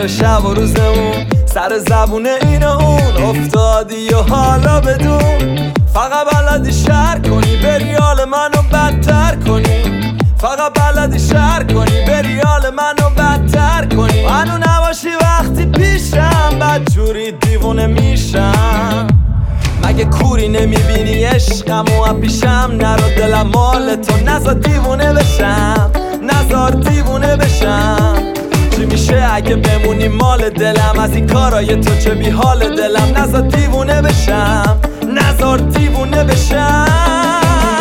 شب و روزمون سر زبون این و اون افتادی و حالا بدون فقط بلدی شهر کنی بری حال منو بدتر کنی فقط بلدی شهر کنی بری حال منو بدتر کنی منو نباشی وقتی پیشم بدجوری دیوونه میشم مگه کوری نمیبینی عشقم و پیشم نرو دلم مال تو نزار دیوونه بشم نزار دیوونه بشم چی میشه اگه بمونی مال دلم از این کارای تو چه بی حال دلم نزار دیوونه بشم نزار دیوونه بشم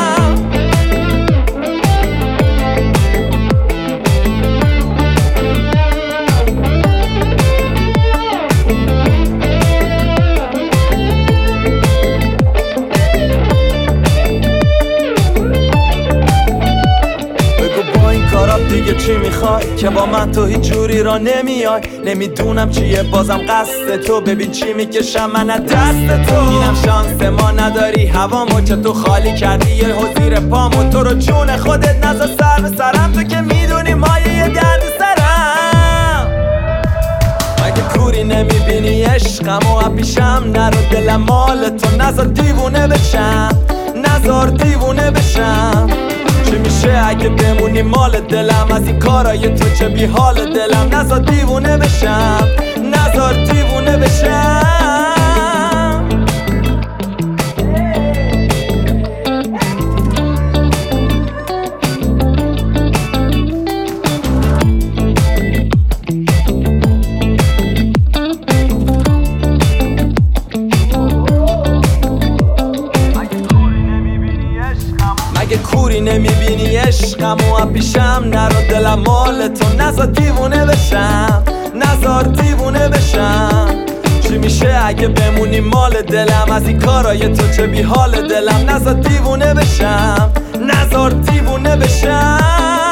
دیگه چی میخوای که با من تو هیچ جوری را نمیای نمیدونم چیه بازم قصد تو ببین چی میکشم من از دست تو اینم شانس ما نداری هوامو که تو خالی کردی یه زیر پامو تو رو جون خودت نذار سر به سرم تو که میدونی مایه یه درد سرم مگه کوری نمیبینی عشقم و پیشم نرو دلم مال تو نذار دیوونه بشم نذار دیوونه بشم چی میشه اگه بمونی مال دلم از این کارای تو چه بی حال دلم نذار دیوونه بشم نذار دیوونه بشم مگه کوری نمیبینی عشقم و پیشم نرو دلم مال تو نذار دیوونه بشم نذار دیوونه بشم چی میشه اگه بمونی مال دلم از این کارای تو چه بی حال دلم نذار دیوونه بشم نذار دیوونه بشم